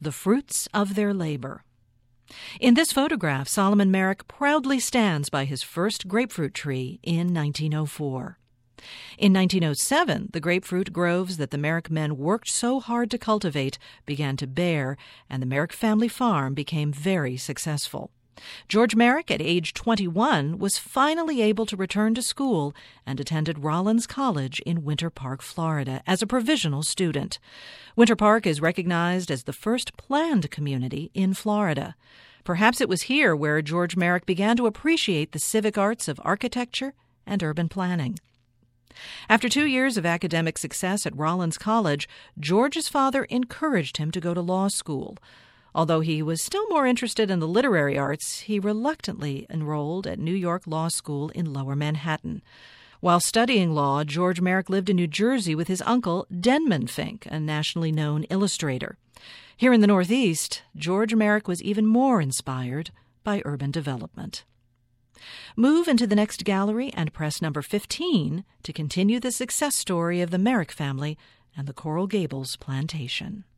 The Fruits of Their Labor. In this photograph, Solomon Merrick proudly stands by his first grapefruit tree in 1904. In 1907, the grapefruit groves that the Merrick men worked so hard to cultivate began to bear, and the Merrick family farm became very successful. George Merrick, at age 21, was finally able to return to school and attended Rollins College in Winter Park, Florida, as a provisional student. Winter Park is recognized as the first planned community in Florida. Perhaps it was here where George Merrick began to appreciate the civic arts of architecture and urban planning. After 2 years of academic success at Rollins College, George's father encouraged him to go to law school. Although he was still more interested in the literary arts, he reluctantly enrolled at New York Law School in Lower Manhattan. While studying law, George Merrick lived in New Jersey with his uncle, Denman Fink, a nationally known illustrator. Here in the Northeast, George Merrick was even more inspired by urban development. Move into the next gallery and press number 15 to continue the success story of the Merrick family and the Coral Gables plantation.